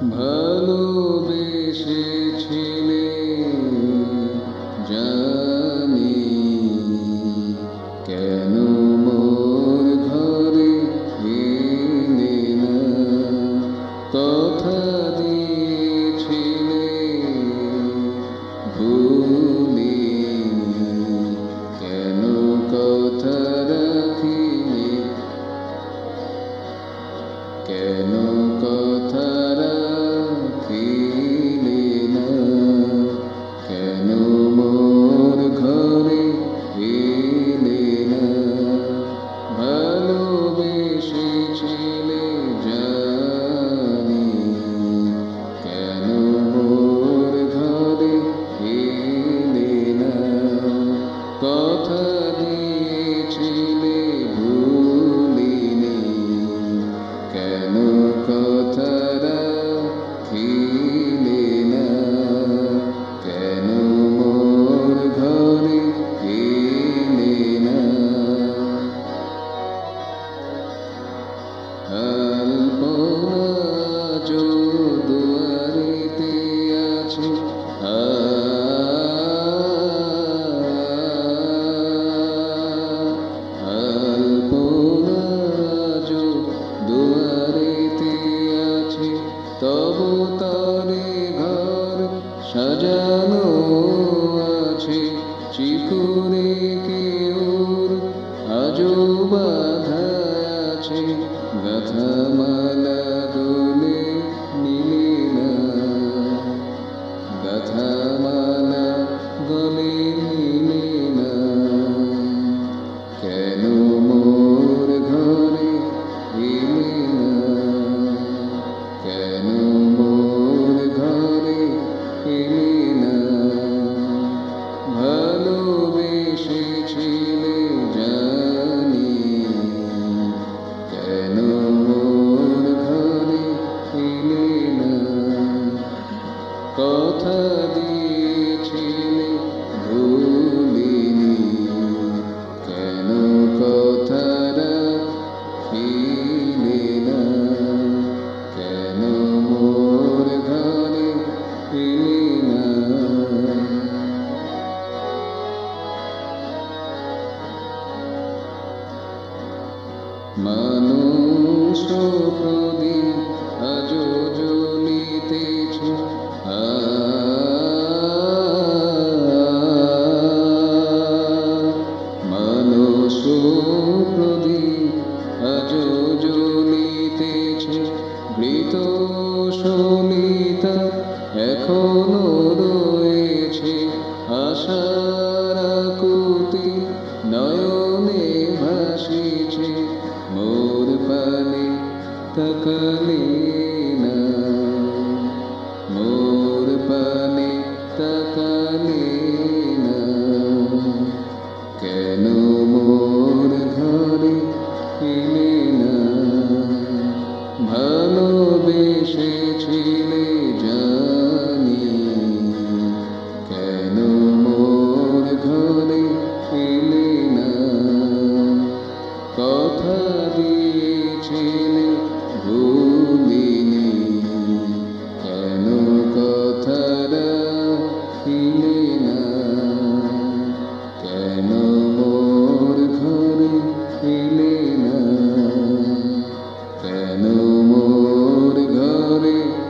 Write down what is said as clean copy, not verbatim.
ভালোবেসেছিলে জানি কেন মোর ঘরে এলে না কথা দিয়েছিলে ভুলিনি কেন কথা রাখিনি কেন কথা রাখিলে না কেন মোর ঘরে এলে না ভালোবেসেছিলে জানি কেন মোর ঘরে এলে না কথা দিয়েছিলে ভুলিনি কেন কথা রাখিলে না কেন মোর ঘরে এলে না আলপনা যো দুয়ারেতে আছে আলপনা যো দুয়ারেতে আছে তবু তারে ঘর সাজানো আছে চিকুরে কেউর আজো বাধা আছে গাথা মালা দোলে নিলে না গাথা মালা গলে নিলে না কেন মোর ঘরে এলে না কেন মোর ঘরে এলে না ভালোবেসেছিলে জানি কেন মোর ঘরে এলে না কথা দিয়েছিলে ভুলিনি কেন কথা রাখিলে না কেন মোর ঘরে এলে না মানুষ প্রদীপ আজো জ্বলিতেছে মানুষ প্রদীপ আজো জ্বলিতেছে ঘৃত সলিতা এখনো রয়েছে আশার আকুতি নয়নে ভাসিছে মোর পানে তাকালে না মোর পানে তাকালে না কেন মোর ঘরে এলে না ভালোবেসেছিলে জানি কেন মোর ঘরে এলে না কথা দিয়েছিলে ভুলিনি কেন কথা রাখিলে না কেন মোর ঘরে এলে না কেন মোর ঘরে